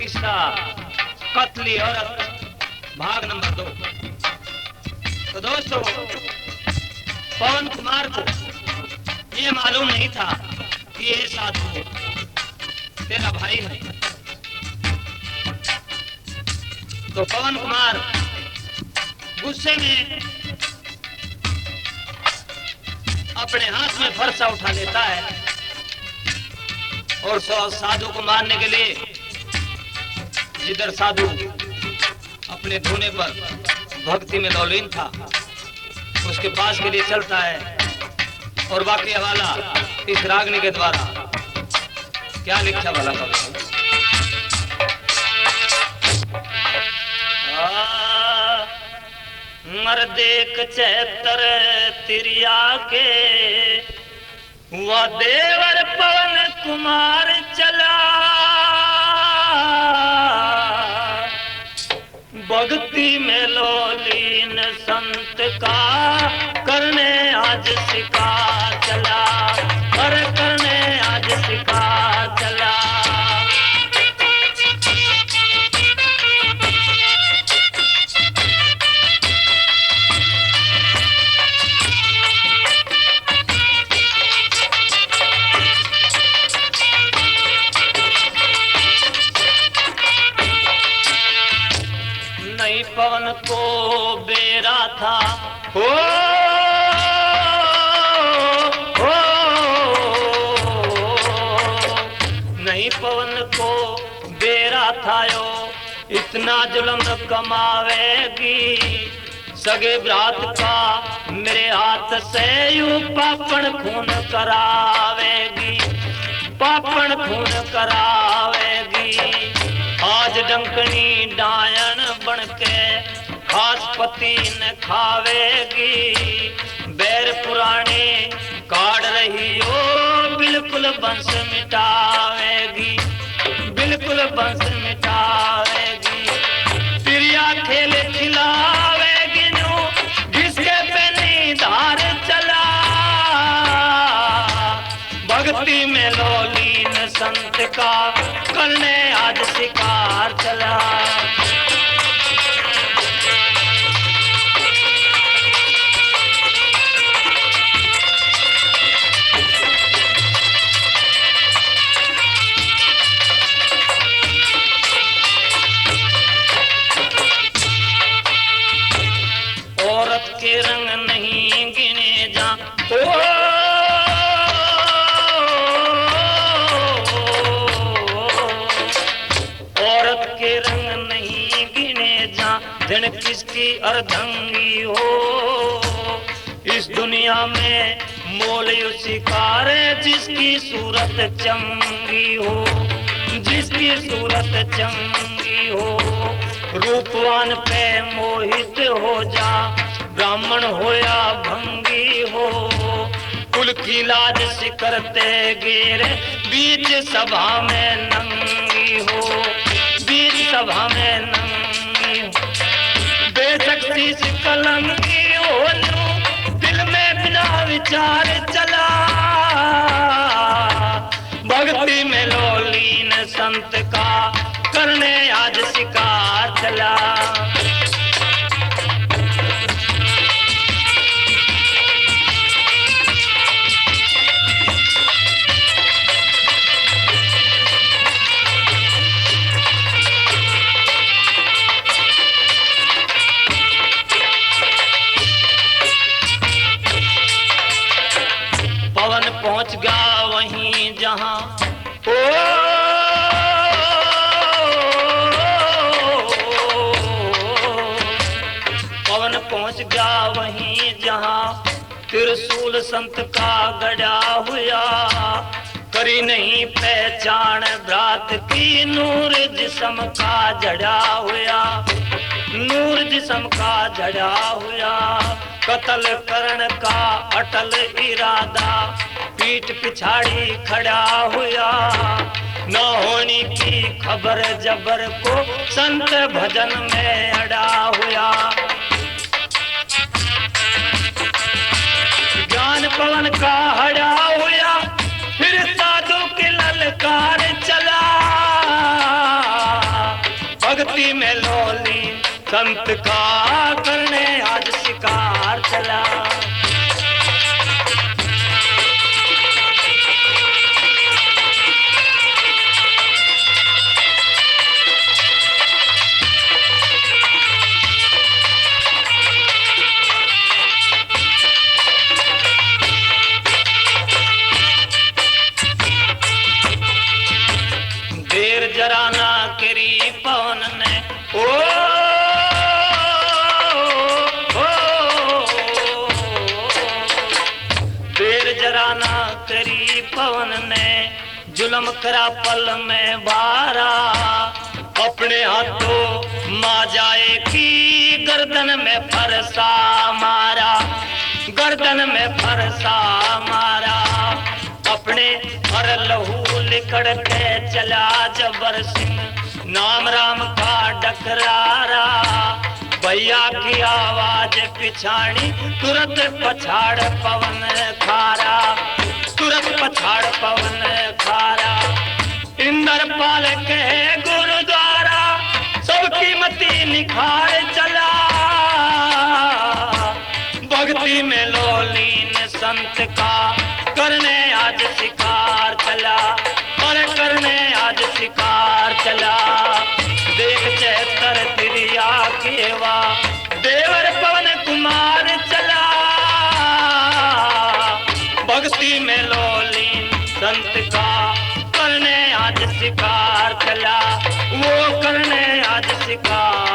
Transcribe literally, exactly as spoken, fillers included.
किस्सा कत्ली औरत भाग नंबर दो। तो दोस्तों, पवन कुमार को ये मालूम नहीं था कि ये साधु तेरा भाई है। तो पवन कुमार गुस्से में अपने हाथ में फरसा उठा लेता है और साधु को मारने के लिए जिधर साधु अपने धोने पर भक्ति में लौलीन था उसके पास के लिए चलता है और वाकई हवाला इस रागनी के द्वारा क्या लिखा वाला था। मर्देक चैतर तिरिया के वह देवर पवन कुमार चला, भक्ति में लोलीन संत का करने आज शिकार चला, और करने आज शिकार चला। पवन को बेरा था हो, हो, नहीं पवन को बेरा था यो, इतना जुल्म कमावेगी सगे ब्रात का मेरे हाथ से यू पापण खून करावेगी, पापण खून करावेगी। आज डंकनी डायन बनके खास पति न खावेगी, बैर पुराने काट रही हो बिल्कुल वंश मिटावेगी, बिल्कुल वंश मिटावेगी। प्रिया खेल खिलावेगी नो जिसके पे निधार चला, भक्ति में लोलीन संत का करने आज शिकार चला। औरत के रंग नहीं गिने जा ओ, जन किसकी अर्धंगी हो इस दुनिया में मोल शिकार जिसकी सूरत चंगी हो, जिसकी सूरत चंगी हो। रूपवान पे मोहित हो जा ब्राह्मण हो या भंगी हो, कुल की लाज सिकरते गिरे बीच सभा में नंगी हो, बीच सभा में नंगी हो। बेशक्ति से कलंकी हो दिल में बिना विचार चला, भक्ति में लोलीन संत का करने आज शिकार चला। पहुंच गया वहीं जहां ओ, पवन पहुंच गया वहीं जहां त्रिशूल संत का गड़ा हुआ, करी नहीं पहचान भ्रात की नूर जिस्म का जड़ा हुआ, नूर जिस्म का जड़ा हुआ। कत्ल करण का अटल इरादा पीठ पिछाड़ी खड़ा हुआ, न होने की खबर जबर को संत भजन में अड़ा हुआ। ज्ञान पवन का हड़ा हुआ फिर साधु की ललकार चला, भक्ति में लोलीन संत का करने आज शिकार चला। देर जरा ना करी पवन ने ओ, ओ, ओ देर जरा ना करी पवन ने जुल्म करा पल में बारा। अपने हाथों माँ जाए की गर्दन में फरसा मारा, गर्दन में फरसा मारा। अपने हर लहू लिकड़ के चला जबर सिंह नाम राम का डकरारा। भैया की आवाज पिछाड़ी तुरंत पछाड़ पवन खारा, तुरंत पछाड़ पवन खारा। इंद्रपाल के गुरुद्वारा सबकी मती निखार चला। भक्ति में लोलीन संत का करने आज शिकार चला, और करने आज शिकार चला। देख चैतर तिरिया केवा देवर पवन कुमार चला। भक्ति में लोलीन संत का करने आज शिकार चला, वो करने आज शिकार